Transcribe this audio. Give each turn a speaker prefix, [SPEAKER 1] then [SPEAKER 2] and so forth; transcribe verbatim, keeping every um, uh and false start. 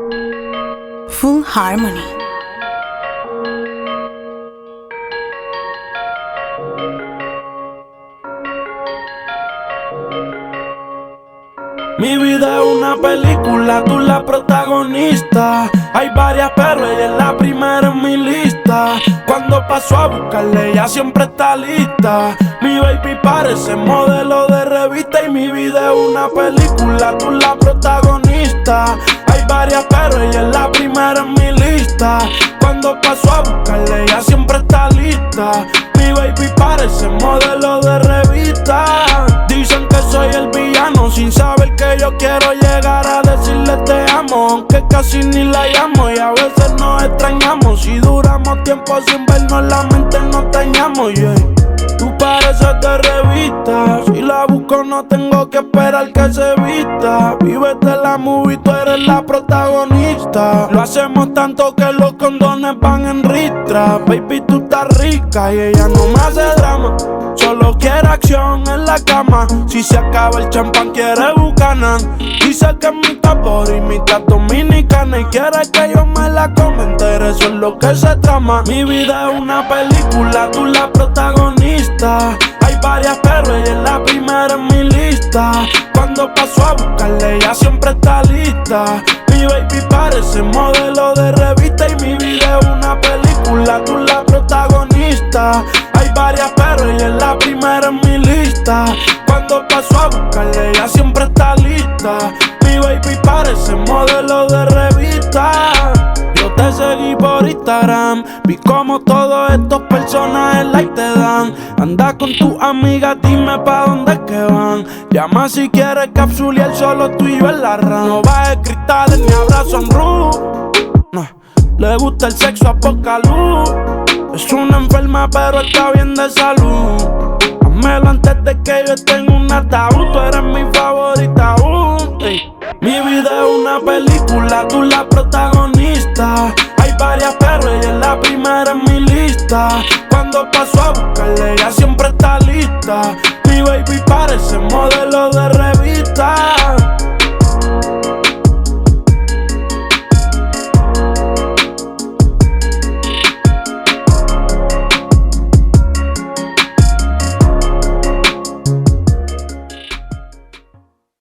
[SPEAKER 1] Full Harmony.
[SPEAKER 2] Mi vida es una película, tú la protagonista. Hay varias, pero ella es la primera en mi lista. Cuando paso a buscarle, ella siempre está lista. Mi baby parece modelo de revista. Y mi vida es una película, tú la protagonista. Hay varias, pero ella es la primera en mi lista. Cuando paso a buscarle, ella siempre está lista. Mi baby parece modelo de revista. Dicen que soy el villano sin saber que yo quiero llegar a decirle te amo, aunque casi ni la llamo. Y a veces nos extrañamos, si duramos tiempo sin vernos la mente nos dañamos, yeah. Tú pareces de revista, si la busco no tengo que esperar que se vista. Vives de la movie, tú eres la protagonista. Lo hacemos tanto que los condones van en ristra. Baby, tú estás rica y ella no me hace drama. Solo quiere acción en la cama. Si se acaba el champán quiere Buchanan. Dice que es mitad por y mitad dominicana. Y quiere que yo me la coma entera, eso es lo que se trama. Mi vida es una película, tú la protagonista. Hay varias, pero ella es la primera en mi lista. Cuando paso a buscarle, ella siempre está lista. Mi baby parece modelo de revista. Y mi vida es una película, tú la protagonista. Hay varias, pero ella es la primera en mi lista. Cuando paso a buscarle, ella siempre está lista. Mi baby parece modelo de revista. Yo te seguí por Instagram, vi como todos estos personajes like te dan. Anda con tus amigas, dime pa' dónde es que van. Llama si quieres capsulear solo tú y yo en la RAM. No bajes cristales ni abrazos en roof, no. Le gusta el sexo a poca luz. Es una enferma pero está bien de salud. Házmelo antes de que yo esté en un ataúd. Tú eres mi favorita aún, ey. Mi vida es una película, tú la protagonista. Hay varias, pero ella es la primera en mi lista. Cuando paso a buscarle, ella siempre está lista. Mi baby parece modelo de revista.